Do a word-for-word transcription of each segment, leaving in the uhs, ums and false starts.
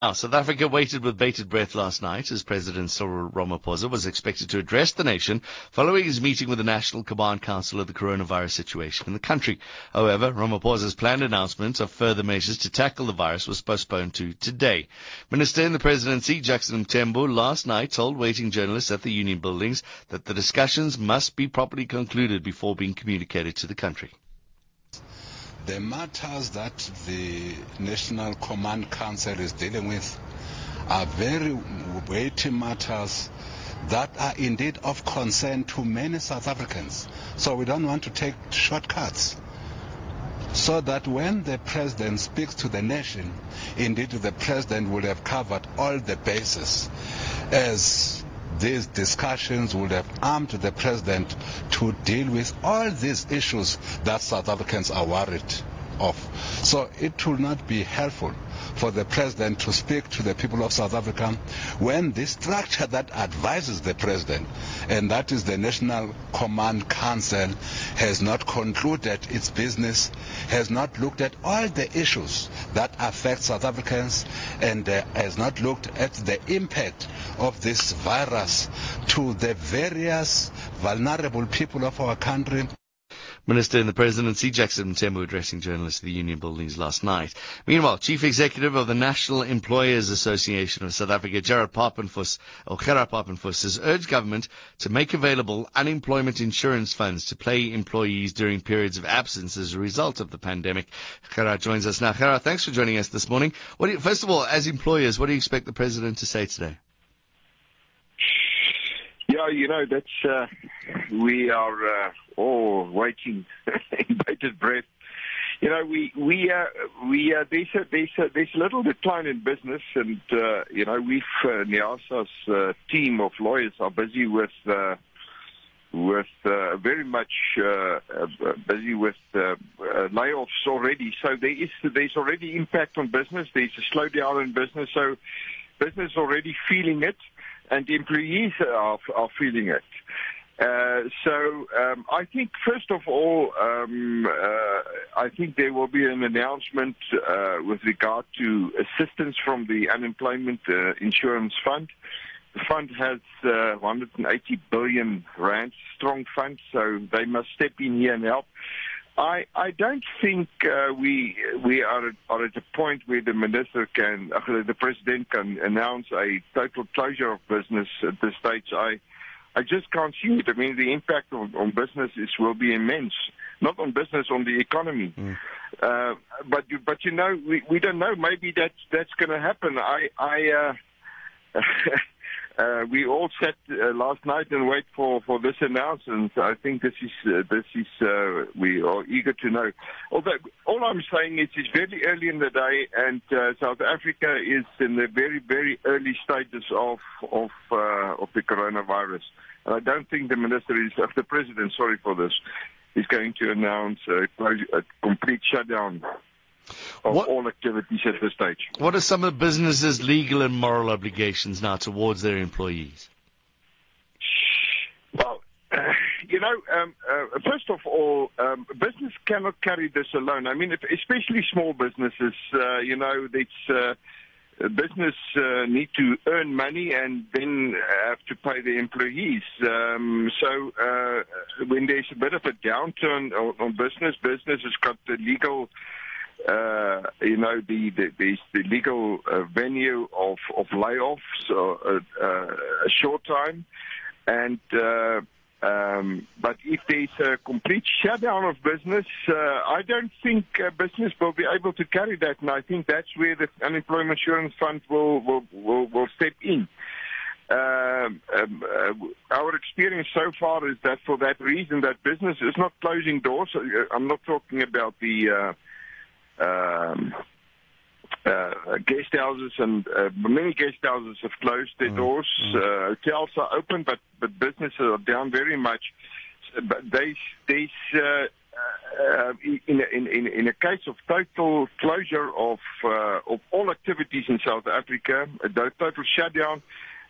Now, South Africa waited with bated breath last night as President Cyril Ramaphosa was expected to address the nation following his meeting with the National Command Council of the coronavirus situation in the country. However, Ramaphosa's planned announcement of further measures to tackle the virus was postponed to today. Minister in the presidency, Jackson Mthembu, last night told waiting journalists at the Union Buildings that the discussions must be properly concluded before being communicated to the country. The matters that the National Command Council is dealing with are very weighty matters that are indeed of concern to many South Africans. So we don't want to take shortcuts. So that when the president speaks to the nation, indeed the president will have covered all the bases, as these discussions would have armed the president to deal with all these issues that South Africans are worried of. So it will not be helpful for the president to speak to the people of South Africa when the structure that advises the president, and that is the National Command Council, has not concluded its business, has not looked at all the issues that affect South Africans, and uh, has not looked at the impact of this virus to the various vulnerable people of our country. Minister in the presidency, Jackson Mthembu, addressing journalists at the Union Buildings last night. Meanwhile, Chief Executive of the National Employers Association of South Africa, Gerard Papenfuss, or Gerard Papenfuss, has urged government to make available unemployment insurance funds to pay employees during periods of absence as a result of the pandemic. Gerard joins us now. Gerard, thanks for joining us this morning. What do you, first of all, as employers, what do you expect the president to say today? Yeah, you know, that's, uh, we are uh, all waiting in bated breath. You know, we, we, uh, we, uh, there's a, there's a, there's a little decline in business, and, uh, you know, we've, uh, NIASA's uh, team of lawyers are busy with, uh, with, uh, very much, uh, uh, busy with, uh, uh, layoffs already. So there is, there's already impact on business. There's a slowdown in business. So business already feeling it, and employees are, are feeling it. Uh, so um, I think, first of all, um, uh, I think there will be an announcement uh, with regard to assistance from the Unemployment uh, Insurance Fund. The fund has uh, one hundred eighty billion rand, strong fund, so they must step in here and help. I, I don't think uh, we we are at, are at a point where the minister can, uh, the president can announce a total closure of business at this stage. I I just can't see it. I mean, the impact on, on business is, will be immense. Not on business, on the economy. Mm. Uh, but but you know, we, we don't know. Maybe that's that's going to happen. I I. Uh, Uh, we all sat uh, last night and wait for, for this announcement. I think this is uh, this is uh, we are eager to know. Although all I'm saying is it's very early in the day, and uh, South Africa is in the very very early stages of of uh, of the coronavirus. And I don't think the minister is, uh, the president, sorry for this, is going to announce a, a complete shutdown of what, all activities at this stage. What are some of the businesses' legal and moral obligations now towards their employees? Well, uh, you know, um, uh, first of all, um, business cannot carry this alone. I mean, if, especially small businesses, uh, you know, it's, uh, business uh, need to earn money and then have to pay the employees. Um, so uh, when there's a bit of a downturn on, on business, business has got the legal Uh, you know, the, the, the, the legal uh, venue of, of layoffs, uh, uh, a short time. And, uh, um, but if there's a complete shutdown of business, uh, I don't think uh, business will be able to carry that. And I think that's where the Unemployment Insurance Fund will, will, will, will step in. Um, um, uh, our experience so far is that for that reason, that business is not closing doors. I'm not talking about the, uh, Um, uh, guest houses, and uh, many guest houses have closed their mm, doors. Mm. Uh, hotels are open, but, but businesses are down very much. But there's, there's uh, uh, in, in, in, in a case of total closure of, uh, of all activities in South Africa, a total shutdown,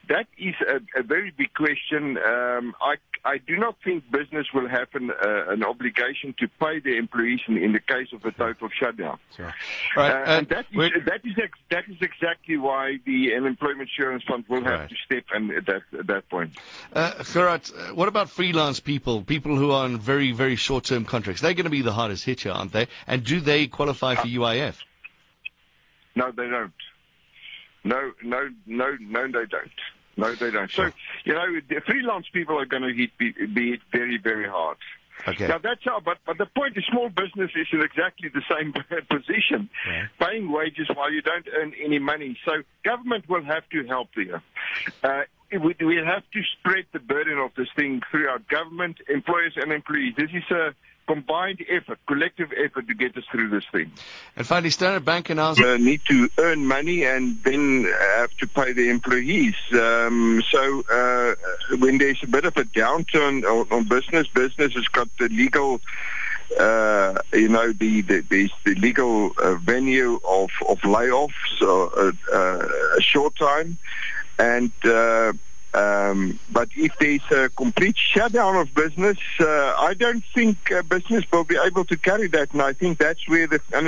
that is a, a very big question. Um, I, I do not think business will have an, uh, an obligation to pay their employees in, in the case of a total shutdown. Sure. Right. Uh, and that is, that, is ex- that is exactly why the Unemployment Insurance Fund will have right. to step in at that, at that point. Uh, Gerard, uh, what about freelance people, people who are on very, very short-term contracts? They're going to be the hardest hit here, aren't they? And do they qualify for U I F? No, they don't. No, no, no, no, they don't. No, they don't. So, you know, the freelance people are going to hit, be, be hit very, very hard. Okay. Now, that's how, but, but the point is small business is in exactly the same position, yeah. paying wages while you don't earn any money. So government will have to help there. Uh, we, we have to spread the burden of this thing throughout government, employers and employees. This is a combined effort, collective effort to get us through this thing. And finally, Standard Bank announced... Uh, need to earn money and then have to pay the employees. Um, so uh, when there's a bit of a downturn on, on business, business has got the legal, uh, you know, the, the, the, the legal uh, venue of, of layoffs, or, uh, a short time. And... Uh, Um, but if there's a complete shutdown of business, uh, I don't think uh, business will be able to carry that, and I think that's where the